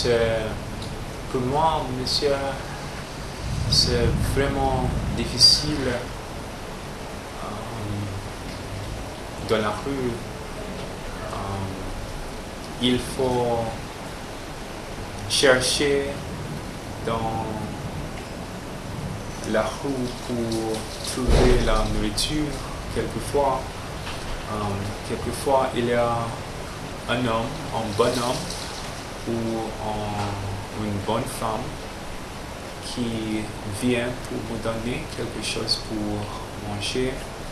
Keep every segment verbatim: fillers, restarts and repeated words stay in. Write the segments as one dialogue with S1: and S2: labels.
S1: c'est, pour moi, monsieur, c'est vraiment difficile euh, dans la rue. Euh, il faut chercher dans la rue pour trouver la nourriture. Quelquefois, euh, quelquefois il y a un homme, un bon homme ou un, une bonne femme qui vient pour me donner quelque chose pour manger.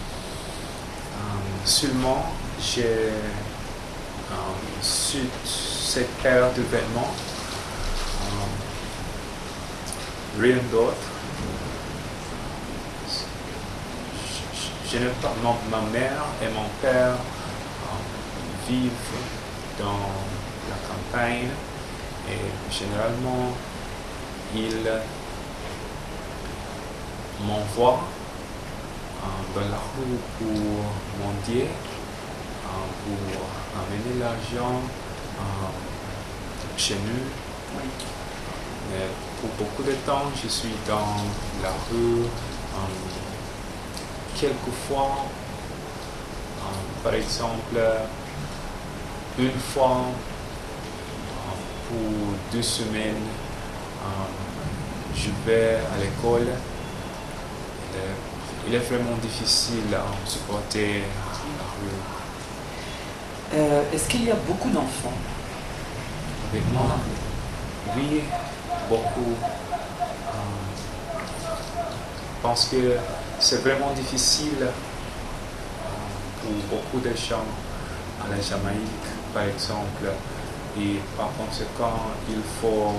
S1: Euh, seulement, j'ai euh, cette paire de vêtements, euh, rien d'autre. Je, je ne pas, ma, ma mère et mon père euh, vivent dans la campagne et généralement ils m'envoient euh, dans la rue pour mendier, euh, pour amener l'argent euh, chez nous. Oui. Mais pour beaucoup de temps, je suis dans la rue. Euh, quelquefois, euh, par exemple, une fois euh, pour deux semaines, euh, je vais à l'école. Il est vraiment difficile à supporter la rue.
S2: Euh, Est-ce qu'il y a beaucoup d'enfants
S1: Avec moi, oui, beaucoup. Euh, parce que c'est vraiment difficile euh, pour beaucoup de gens à la Jamaïque, par exemple. Et par conséquent, il faut,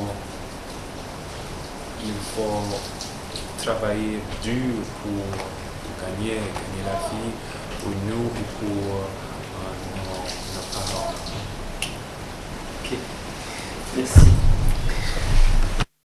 S1: il faut travailler dur pour gagner, gagner la vie pour nous ou pour euh, nos, nos parents.
S2: Ok, merci.